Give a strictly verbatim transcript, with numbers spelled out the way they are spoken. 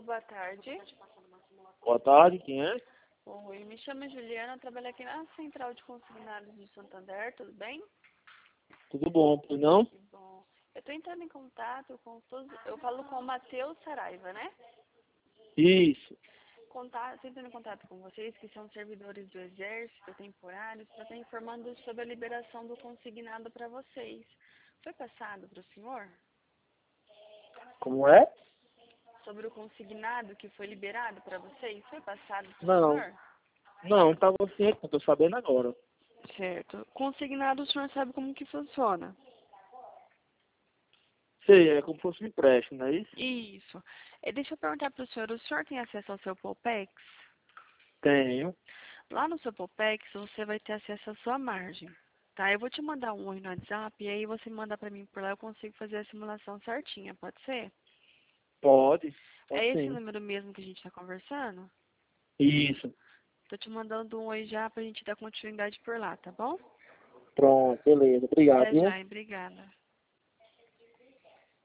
boa tarde. Boa tarde, quem é? Oi, me chamo Juliana, eu trabalho aqui na Central de Consignados de Santander, tudo bem? Tudo bom, pois não? Que bom. Eu estou entrando em contato com todos, eu falo com o Matheus Saraiva, né? Isso. Contato, entrando em contato com vocês, que são servidores do Exército temporários, para estar informando sobre a liberação do consignado para vocês. Foi passado para o senhor? Como é? Sobre o consignado que foi liberado para vocês? Foi passado para o Não. senhor? Não, estava ciente, não tô sabendo agora. Certo. Consignado, o senhor sabe como que funciona? Sei, é como se fosse um empréstimo, não é isso? Isso. Eh, deixa eu perguntar para o senhor, o senhor tem acesso ao seu Popex? Tenho. Lá no seu Popex, você vai ter acesso à sua margem. Tá? Eu vou te mandar um oi no WhatsApp e aí você manda para mim por lá, eu consigo fazer a simulação certinha, pode ser? Pode. É Pode esse sim. número mesmo que a gente está conversando? Isso. Tô te mandando um oi já pra gente dar continuidade por lá, tá bom? Pronto, beleza. Obrigado, Até viu? já, hein? Obrigada.